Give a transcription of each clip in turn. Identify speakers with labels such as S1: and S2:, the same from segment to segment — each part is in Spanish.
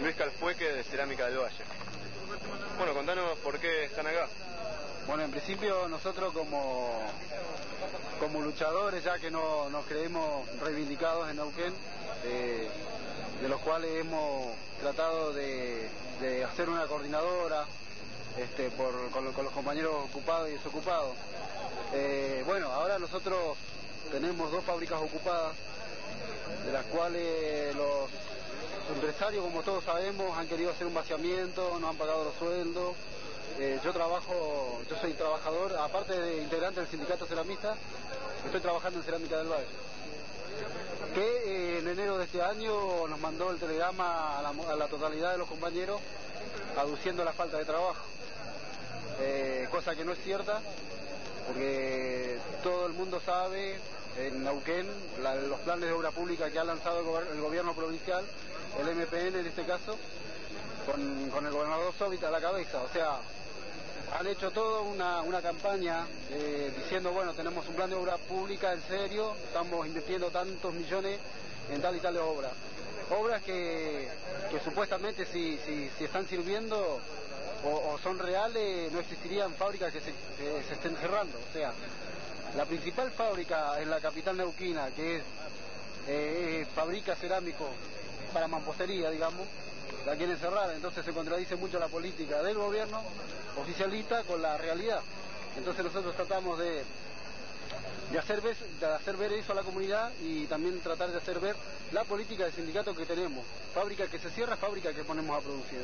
S1: Luis Calfueque, de Cerámica del Valle. Bueno, contanos por qué están acá.
S2: Bueno, en principio nosotros como luchadores, ya que nos creemos reivindicados en Neuquén, de los cuales hemos tratado de hacer una coordinadora con los compañeros ocupados y desocupados. Bueno, ahora nosotros tenemos 2 fábricas ocupadas, de las cuales los empresarios, como todos sabemos, han querido hacer un vaciamiento, no han pagado los sueldos. Yo soy trabajador, aparte de integrante del sindicato ceramista, estoy trabajando en Cerámica del Valle, que en enero de este año nos mandó el telegrama a la totalidad de los compañeros aduciendo la falta de trabajo, cosa que no es cierta, porque todo el mundo sabe en Neuquén los planes de obra pública que ha lanzado el gobierno provincial, el MPN en este caso, con el gobernador Sóbita a la cabeza. O sea, han hecho toda una campaña diciendo, bueno, tenemos un plan de obra pública en serio, estamos invirtiendo tantos millones en tal y tal obra. Obras que supuestamente si están sirviendo o son reales, no existirían fábricas que se estén cerrando. O sea, la principal fábrica en la capital neuquina, que fabrica cerámico para mampostería, digamos, la quieren cerrar. Entonces se contradice mucho la política del gobierno oficialista con la realidad. Entonces nosotros tratamos de hacer ver eso a la comunidad y también tratar de hacer ver la política del sindicato que tenemos. Fábrica que se cierra, fábrica que ponemos a producir.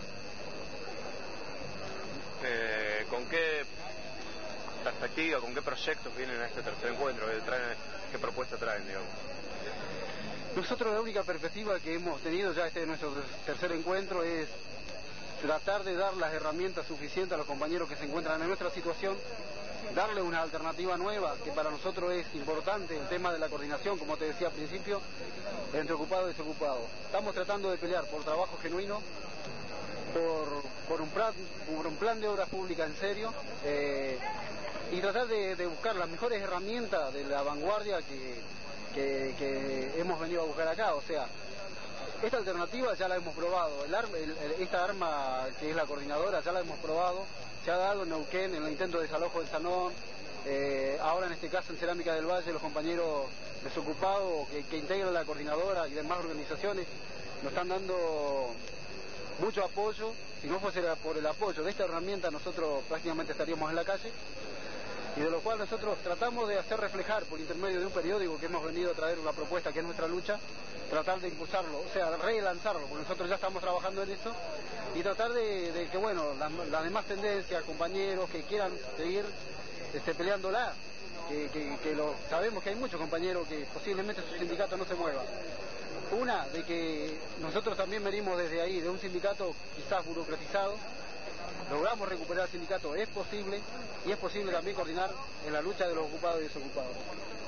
S1: ¿Con qué perspectiva, con qué proyectos vienen a este tercer encuentro? ¿Qué propuesta traen, digamos?
S2: Nosotros la única perspectiva que hemos tenido ya nuestro tercer encuentro es tratar de dar las herramientas suficientes a los compañeros que se encuentran en nuestra situación, darle una alternativa nueva, que para nosotros es importante el tema de la coordinación, como te decía al principio, entre ocupado y desocupado. Estamos tratando de pelear por trabajo genuino, por un plan de obras públicas en serio, y tratar de buscar las mejores herramientas de la vanguardia que hemos venido a buscar acá. O sea, esta alternativa ya la hemos probado, esta arma que es la coordinadora ya la hemos probado, se ha dado en Neuquén en el intento de desalojo del Sanón, ahora en este caso en Cerámica del Valle los compañeros desocupados que integran la coordinadora y demás organizaciones nos están dando mucho apoyo. Si no fuese por el apoyo de esta herramienta nosotros prácticamente estaríamos en la calle, y de lo cual nosotros tratamos de hacer reflejar por intermedio de un periódico que hemos venido a traer una propuesta que es nuestra lucha, tratar de impulsarlo, o sea, relanzarlo, porque nosotros ya estamos trabajando en esto, y tratar de que, bueno, las demás tendencias, compañeros que quieran seguir peleándola, sabemos que hay muchos compañeros que posiblemente su sindicato no se mueva. Una, de que nosotros también venimos desde ahí, de un sindicato quizás burocratizado, logramos recuperar el sindicato, es posible, y es posible también coordinar en la lucha de los ocupados y desocupados.